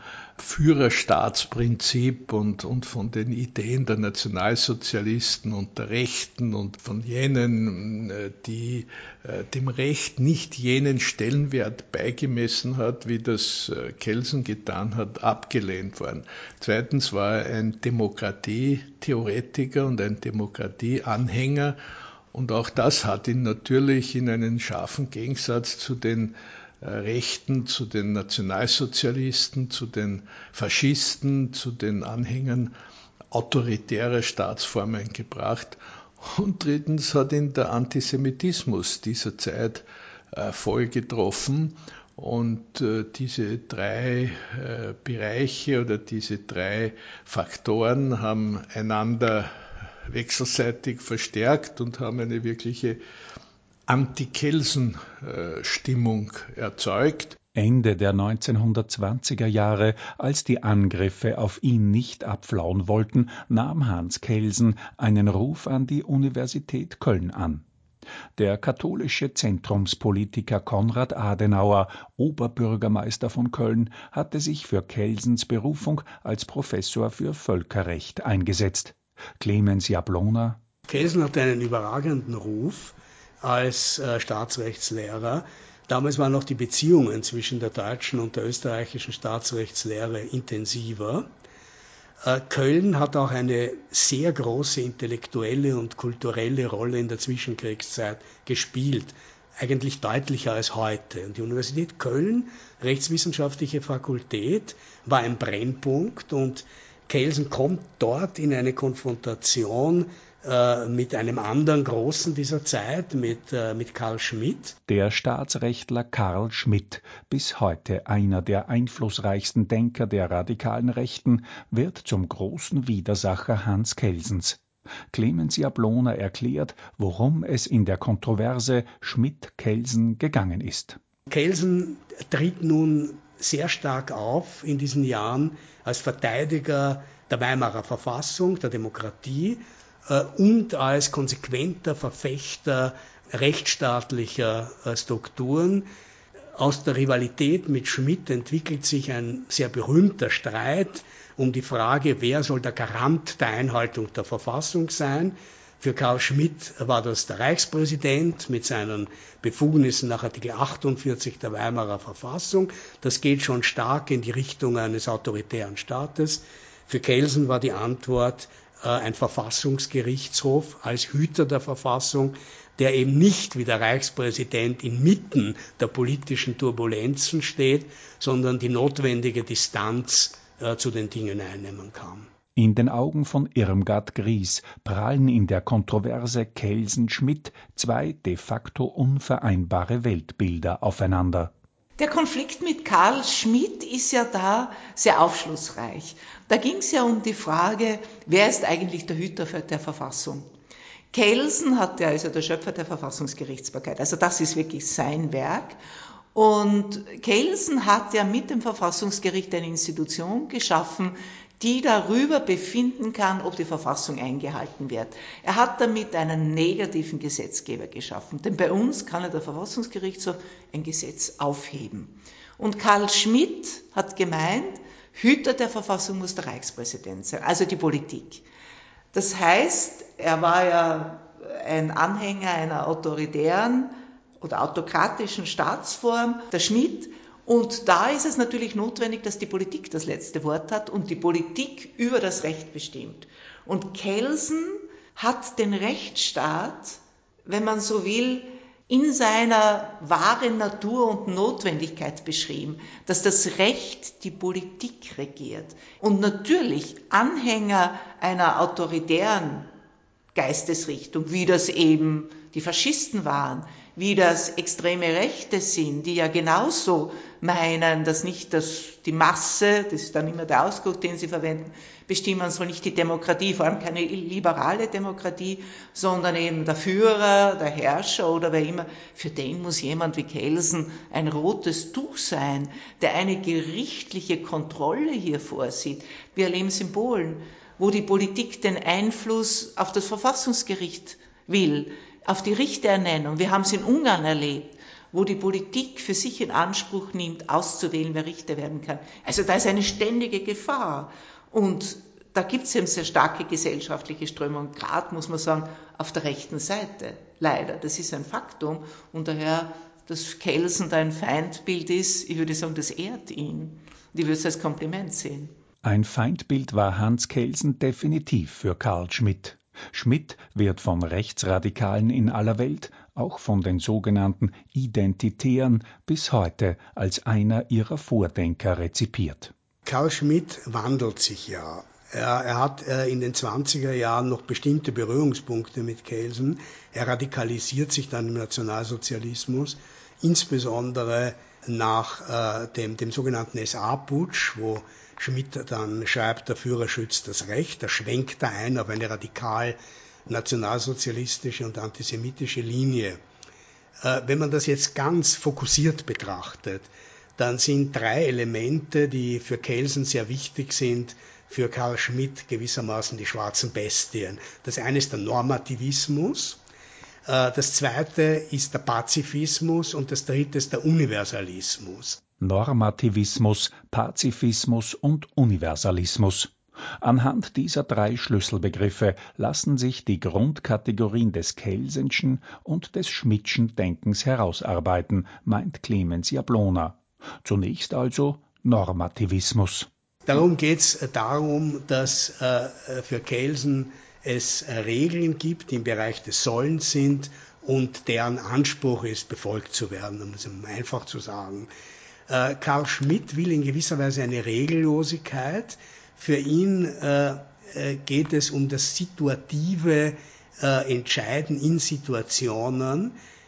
Führerstaatsprinzip und von den Ideen der Nationalsozialisten und der Rechten und von jenen, die dem Recht nicht jenen Stellenwert beigemessen hat, wie das Kelsen getan hat, abgelehnt worden. Zweitens war er ein Demokratietheoretiker und ein Demokratieanhänger. Und auch das hat ihn natürlich in einen scharfen Gegensatz zu den Rechten, zu den Nationalsozialisten, zu den Faschisten, zu den Anhängern autoritärer Staatsformen gebracht. Und drittens hat ihn der Antisemitismus dieser Zeit voll getroffen. Und diese drei Bereiche oder diese drei Faktoren haben einander wechselseitig verstärkt und haben eine wirkliche Anti-Kelsen-Stimmung erzeugt. Ende der 1920er Jahre, als die Angriffe auf ihn nicht abflauen wollten, nahm Hans Kelsen einen Ruf an die Universität Köln an. Der katholische Zentrumspolitiker Konrad Adenauer, Oberbürgermeister von Köln, hatte sich für Kelsens Berufung als Professor für Völkerrecht eingesetzt. Clemens Jablona: Kelsen hatte einen überragenden Ruf als Staatsrechtslehrer Damals waren noch die Beziehungen zwischen der deutschen und der österreichischen Staatsrechtslehre intensiver. Köln hat auch eine sehr große intellektuelle und kulturelle Rolle in der Zwischenkriegszeit gespielt, eigentlich deutlicher als heute. Und die Universität Köln, Rechtswissenschaftliche Fakultät, war ein Brennpunkt und Kelsen kommt dort in eine Konfrontation mit einem anderen Großen dieser Zeit, mit Carl Schmitt. Der Staatsrechtler Carl Schmitt, bis heute einer der einflussreichsten Denker der radikalen Rechten, wird zum großen Widersacher Hans Kelsens. Clemens Jablona erklärt, worum es in der Kontroverse Schmitt-Kelsen gegangen ist. Kelsen tritt nun sehr stark auf in diesen Jahren als Verteidiger der Weimarer Verfassung, der Demokratie und als konsequenter Verfechter rechtsstaatlicher Strukturen. Aus der Rivalität mit Schmitt entwickelt sich ein sehr berühmter Streit um die Frage, wer soll der Garant der Einhaltung der Verfassung sein. Für Carl Schmitt war das der Reichspräsident mit seinen Befugnissen nach Artikel 48 der Weimarer Verfassung. Das geht schon stark in die Richtung eines autoritären Staates. Für Kelsen war die Antwort ein Verfassungsgerichtshof als Hüter der Verfassung, der eben nicht wie der Reichspräsident inmitten der politischen Turbulenzen steht, sondern die notwendige Distanz zu den Dingen einnehmen kann. In den Augen von Irmgard Gries prallen in der Kontroverse Kelsen-Schmitt zwei de facto unvereinbare Weltbilder aufeinander. Der Konflikt mit Carl Schmitt ist ja da sehr aufschlussreich. Da ging es ja um die Frage, wer ist eigentlich der Hüter der Verfassung? Kelsen ist ja der Schöpfer der Verfassungsgerichtsbarkeit, also das ist wirklich sein Werk. Und Kelsen hat ja mit dem Verfassungsgericht eine Institution geschaffen, die darüber befinden kann, ob die Verfassung eingehalten wird. Er hat damit einen negativen Gesetzgeber geschaffen, denn bei uns kann der Verfassungsgerichtshof ein Gesetz aufheben. Und Carl Schmitt hat gemeint, Hüter der Verfassung muss der Reichspräsident sein, also die Politik. Das heißt, er war ja ein Anhänger einer autoritären oder autokratischen Staatsform, der Schmitt. Und da ist es natürlich notwendig, dass die Politik das letzte Wort hat und die Politik über das Recht bestimmt. Und Kelsen hat den Rechtsstaat, wenn man so will, in seiner wahren Natur und Notwendigkeit beschrieben, dass das Recht die Politik regiert. Und natürlich Anhänger einer autoritären Geistesrichtung, wie das eben die Faschisten waren, wie das extreme Rechte sind, die ja genauso meinen, dass nicht die Masse, das ist dann immer der Ausdruck, den sie verwenden, bestimmen soll, nicht die Demokratie, vor allem keine liberale Demokratie, sondern eben der Führer, der Herrscher oder wer immer. Für den muss jemand wie Kelsen ein rotes Tuch sein, der eine gerichtliche Kontrolle hier vorsieht. Wir erleben es in Polen, wo die Politik den Einfluss auf das Verfassungsgericht will, auf die Richterernennung. Wir haben es in Ungarn erlebt, wo die Politik für sich in Anspruch nimmt, auszuwählen, wer Richter werden kann. Also da ist eine ständige Gefahr. Und da gibt es eben sehr starke gesellschaftliche Strömungen, gerade, muss man sagen, auf der rechten Seite. Leider, das ist ein Faktum. Und daher, dass Kelsen da ein Feindbild ist, ich würde sagen, das ehrt ihn. Und ich würde es als Kompliment sehen. Ein Feindbild war Hans Kelsen definitiv für Carl Schmitt. Schmitt wird von Rechtsradikalen in aller Welt, auch von den sogenannten Identitären, bis heute als einer ihrer Vordenker rezipiert. Carl Schmitt wandelt sich ja. Er hat in den 20er Jahren noch bestimmte Berührungspunkte mit Kelsen. Er radikalisiert sich dann im Nationalsozialismus, insbesondere nach dem sogenannten SA-Putsch, wo Schmitt dann schreibt, der Führer schützt das Recht. Da schwenkt er ein auf eine radikal nationalsozialistische und antisemitische Linie. Wenn man das jetzt ganz fokussiert betrachtet, dann sind drei Elemente, die für Kelsen sehr wichtig sind, für Carl Schmitt gewissermaßen die schwarzen Bestien. Das eine ist der Normativismus, das zweite ist der Pazifismus und das dritte ist der Universalismus. Normativismus, Pazifismus und Universalismus. Anhand dieser 3 Schlüsselbegriffe lassen sich die Grundkategorien des Kelsenschen und des Schmidtschen Denkens herausarbeiten, meint Clemens Jablona. Zunächst also Normativismus. Darum geht es darum, dass für Kelsen es Regeln gibt, die im Bereich des Sollens sind und deren Anspruch ist, befolgt zu werden, um es einfach zu sagen. Carl Schmitt will in gewisser Weise eine Regellosigkeit. Für ihn geht es um das situative Entscheiden in Situationen.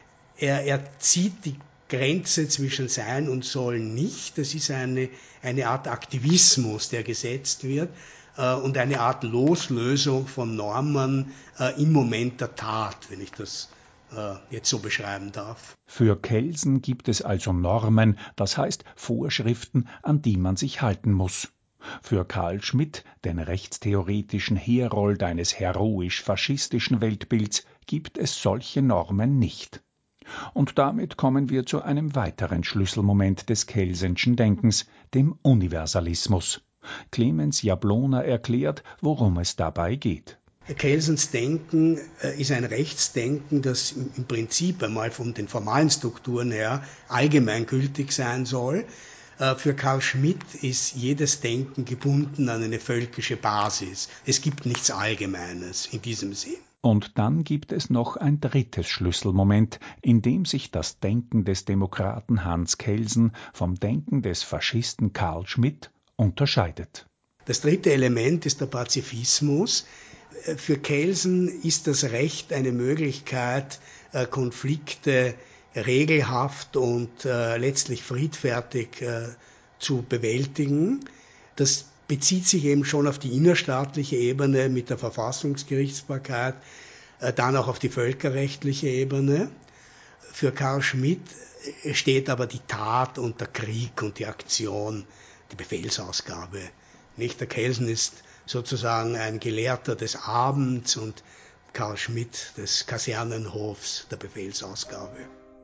Er zieht die Grenze zwischen Sein und Sollen nicht. Das ist eine Art Aktivismus, der gesetzt wird und eine Art Loslösung von Normen im Moment der Tat, wenn ich das jetzt so beschreiben darf. Für Kelsen gibt es also Normen, das heißt Vorschriften, an die man sich halten muss. Für Carl Schmitt, den rechtstheoretischen Herold eines heroisch-faschistischen Weltbilds, gibt es solche Normen nicht. Und damit kommen wir zu einem weiteren Schlüsselmoment des Kelsenschen Denkens, dem Universalismus. Clemens Jablona erklärt, worum es dabei geht. Kelsens Denken ist ein Rechtsdenken, das im Prinzip einmal von den formalen Strukturen her allgemeingültig sein soll. Für Carl Schmitt ist jedes Denken gebunden an eine völkische Basis. Es gibt nichts Allgemeines in diesem Sinn. Und dann gibt es noch ein drittes Schlüsselmoment, in dem sich das Denken des Demokraten Hans Kelsen vom Denken des Faschisten Carl Schmitt unterscheidet. Das dritte Element ist der Pazifismus. Für Kelsen ist das Recht eine Möglichkeit, Konflikte regelhaft und letztlich friedfertig zu bewältigen. Das bezieht sich eben schon auf die innerstaatliche Ebene mit der Verfassungsgerichtsbarkeit, dann auch auf die völkerrechtliche Ebene. Für Carl Schmitt steht aber die Tat und der Krieg und die Aktion, die Befehlsausgabe. Nicht? Der Kelsen ist sozusagen ein Gelehrter des Abends und Carl Schmitt des Kasernenhofs, der Befehlsausgabe.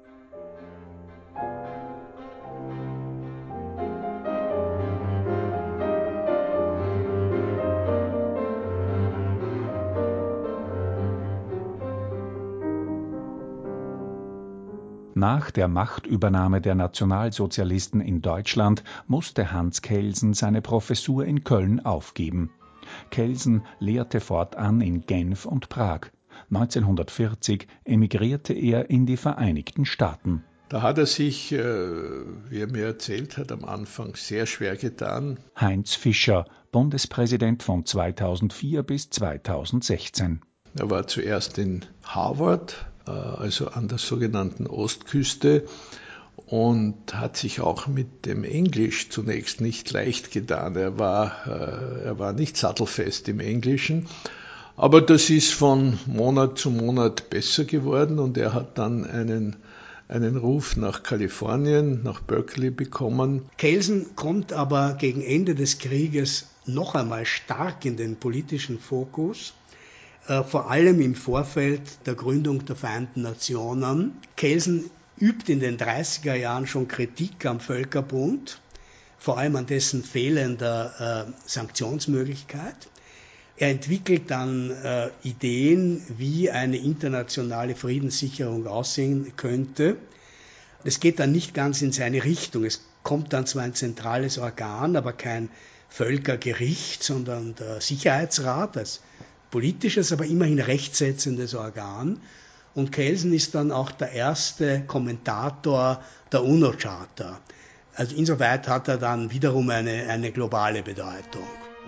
Nach der Machtübernahme der Nationalsozialisten in Deutschland musste Hans Kelsen seine Professur in Köln aufgeben. Kelsen lehrte fortan in Genf und Prag. 1940 emigrierte er in die Vereinigten Staaten. Da hat er sich, wie er mir erzählt hat, am Anfang sehr schwer getan. Heinz Fischer, Bundespräsident von 2004 bis 2016. Er war zuerst in Harvard, also an der sogenannten Ostküste, und hat sich auch mit dem Englisch zunächst nicht leicht getan. Er war nicht sattelfest im Englischen, aber das ist von Monat zu Monat besser geworden und er hat dann einen Ruf nach Kalifornien, nach Berkeley bekommen. Kelsen kommt aber gegen Ende des Krieges noch einmal stark in den politischen Fokus, vor allem im Vorfeld der Gründung der Vereinten Nationen. Kelsen übt in den 30er Jahren schon Kritik am Völkerbund, vor allem an dessen fehlender Sanktionsmöglichkeit. Er entwickelt dann Ideen, wie eine internationale Friedenssicherung aussehen könnte. Das geht dann nicht ganz in seine Richtung. Es kommt dann zwar ein zentrales Organ, aber kein Völkergericht, sondern der Sicherheitsrat als politisches, aber immerhin rechtsetzendes Organ. Und Kelsen ist dann auch der erste Kommentator der UNO-Charta. Also insoweit hat er dann wiederum eine globale Bedeutung.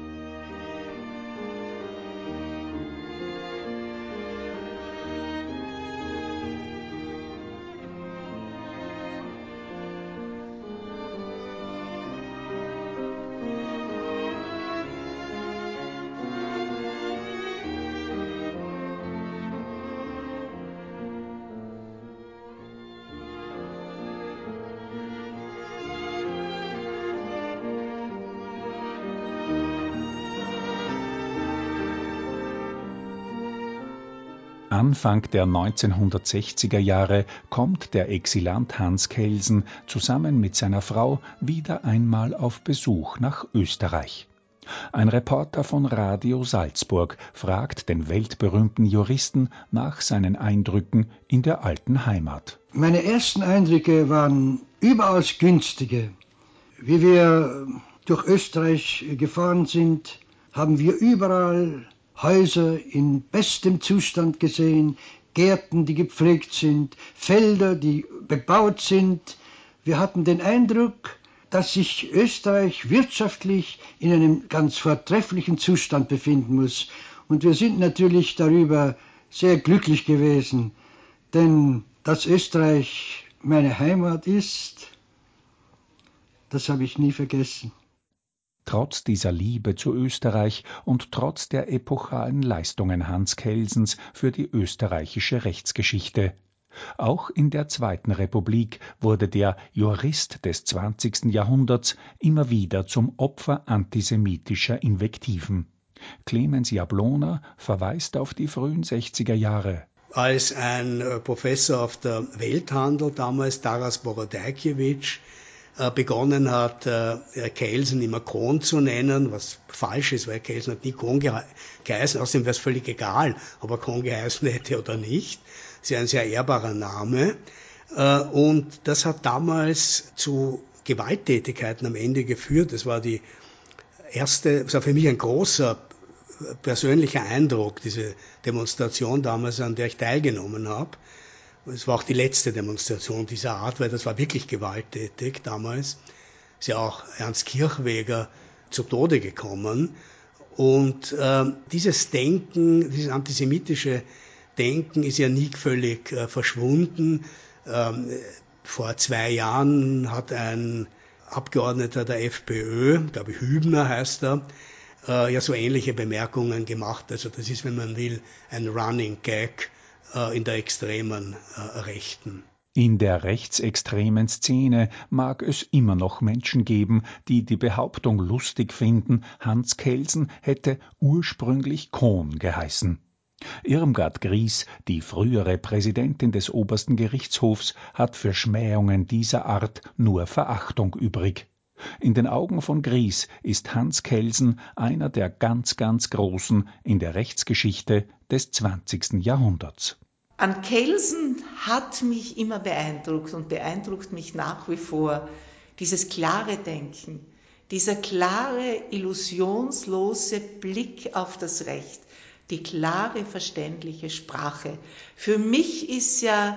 Anfang der 1960er Jahre kommt der Exilant Hans Kelsen zusammen mit seiner Frau wieder einmal auf Besuch nach Österreich. Ein Reporter von Radio Salzburg fragt den weltberühmten Juristen nach seinen Eindrücken in der alten Heimat. Meine ersten Eindrücke waren überaus günstige. Wie wir durch Österreich gefahren sind, haben wir überall Häuser in bestem Zustand gesehen, Gärten, die gepflegt sind, Felder, die bebaut sind. Wir hatten den Eindruck, dass sich Österreich wirtschaftlich in einem ganz vortrefflichen Zustand befinden muss. Und wir sind natürlich darüber sehr glücklich gewesen, denn dass Österreich meine Heimat ist, das habe ich nie vergessen. Trotz dieser Liebe zu Österreich und trotz der epochalen Leistungen Hans Kelsens für die österreichische Rechtsgeschichte. Auch in der Zweiten Republik wurde der Jurist des 20. Jahrhunderts immer wieder zum Opfer antisemitischer Invektiven. Clemens Jablona verweist auf die frühen 60er Jahre. Als ein Professor auf der Welthandel, damals Taras Borodajkiewicz, begonnen hat, Kelsen immer Kohn zu nennen, was falsch ist, weil Kelsen hat nie Kohn geheißen, außerdem wäre es völlig egal, ob er Kohn geheißen hätte oder nicht. Das ist ein sehr ehrbarer Name. Und das hat damals zu Gewalttätigkeiten am Ende geführt. Das war für mich ein großer persönlicher Eindruck, diese Demonstration damals, an der ich teilgenommen habe. Es war auch die letzte Demonstration dieser Art, weil das war wirklich gewalttätig damals. Ist ja auch Ernst Kirchweger zu Tode gekommen. Und dieses Denken, dieses antisemitische Denken ist ja nie völlig verschwunden. Vor 2 Jahren hat ein Abgeordneter der FPÖ, glaube ich Hübner heißt er, ja so ähnliche Bemerkungen gemacht. Also das ist, wenn man will, ein Running Gag in der extremen Rechten. In der rechtsextremen Szene mag es immer noch Menschen geben, die die Behauptung lustig finden, Hans Kelsen hätte ursprünglich Kohn geheißen. Irmgard Gries, die frühere Präsidentin des Obersten Gerichtshofs, hat für Schmähungen dieser Art nur Verachtung übrig. In den Augen von Gries ist Hans Kelsen einer der ganz, ganz Großen in der Rechtsgeschichte des 20. Jahrhunderts. An Kelsen hat mich immer beeindruckt und beeindruckt mich nach wie vor dieses klare Denken, dieser klare, illusionslose Blick auf das Recht, die klare, verständliche Sprache. Für mich ist ja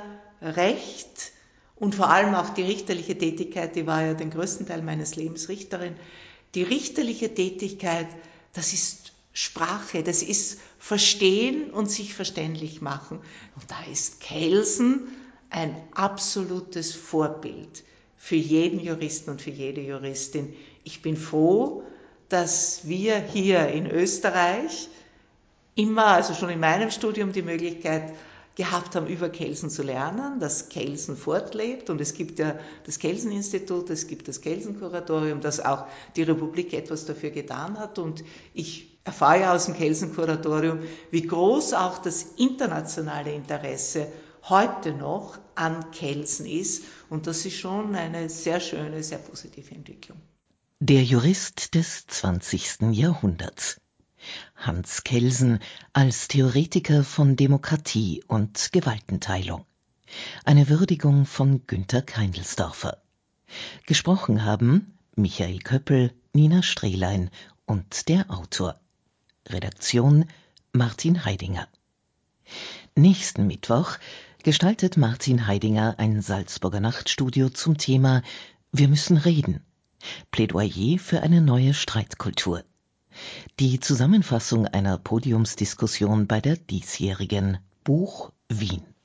Recht und vor allem auch die richterliche Tätigkeit, die war ja den größten Teil meines Lebens Richterin, die richterliche Tätigkeit, das ist Sprache, das ist Verstehen und sich verständlich machen. Und da ist Kelsen ein absolutes Vorbild für jeden Juristen und für jede Juristin. Ich bin froh, dass wir hier in Österreich immer, also schon in meinem Studium, die Möglichkeit gehabt haben, über Kelsen zu lernen, dass Kelsen fortlebt. Und es gibt ja das Kelsen-Institut, es gibt das Kelsen-Kuratorium, dass auch die Republik etwas dafür getan hat. Und ich erfahre ja aus dem Kelsen-Kuratorium, wie groß auch das internationale Interesse heute noch an Kelsen ist. Und das ist schon eine sehr schöne, sehr positive Entwicklung. Der Jurist des 20. Jahrhunderts. Hans Kelsen als Theoretiker von Demokratie und Gewaltenteilung. Eine Würdigung von Günter Keindelsdorfer. Gesprochen haben Michael Köppel, Nina Strehlein und der Autor. Redaktion Martin Heidinger. Nächsten Mittwoch gestaltet Martin Heidinger ein Salzburger Nachtstudio zum Thema Wir müssen reden. Plädoyer für eine neue Streitkultur. Die Zusammenfassung einer Podiumsdiskussion bei der diesjährigen Buch Wien.